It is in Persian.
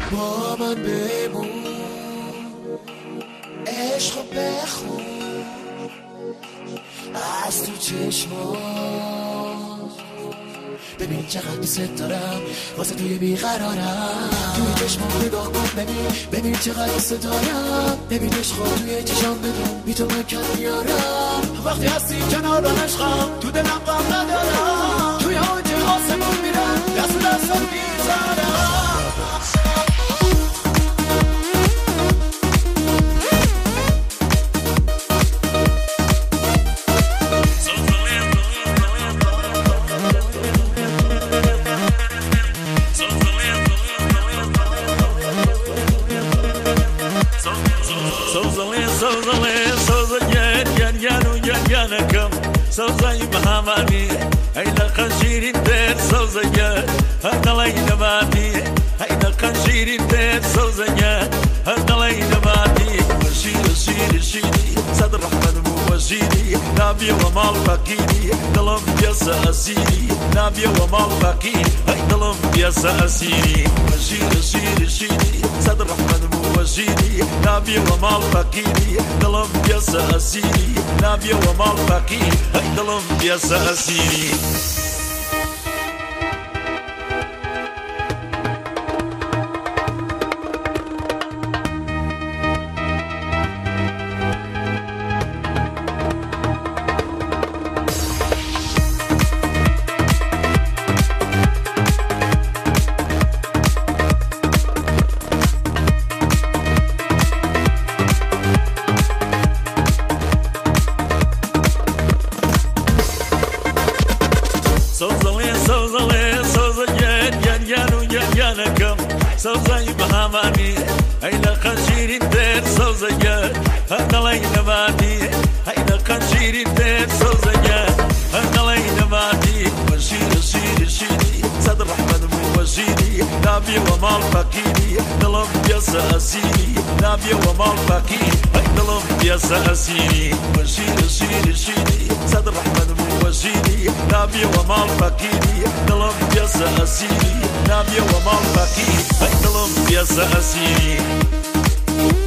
با من بمون، عشق بخون از تو چشمات، ببین چقدر دوست دارم واسه توی بیقرارم، توی چشمات نگاه کن ببین چقدر دوست دارم، ببین عشق توی چشم بدون بی تو من کم میارم، وقتی هستی کنار عشقم تو دلم غم ندارم، توی آنجه آسمون میرم دست دستم میزنم. سوزي مهاماني أين قنشير دير سوزي هذا لين باتي أين قنشير دير سوزي هذا لين باتي شيري صدر رحمن موشيري نبي ومال فقيري ظلم بيسا أسيري نبي ومال فقيري ظلم بيسا أسيري شيري صدر رحمن موشيري نبي ومال فقيري ظلم بيسا أسيري نبي ومال فقيري ظلم بيسا أسيري. سوزي بهاماني أين قنشير دير سوزي هذا لين باتي أين قنشير دير سوزي هذا لين باتي وشيري صدر رحمن موشيري نبي ومال فقيري ظلم بيسا أسيري نبي ومال فقيري ظلم بيسا أسيري وشيري صدر رحمن موشيري نبي ومال فقيري ظلم بيسا أسيري نبي ومال فقيري ظلم بيسا أسيري.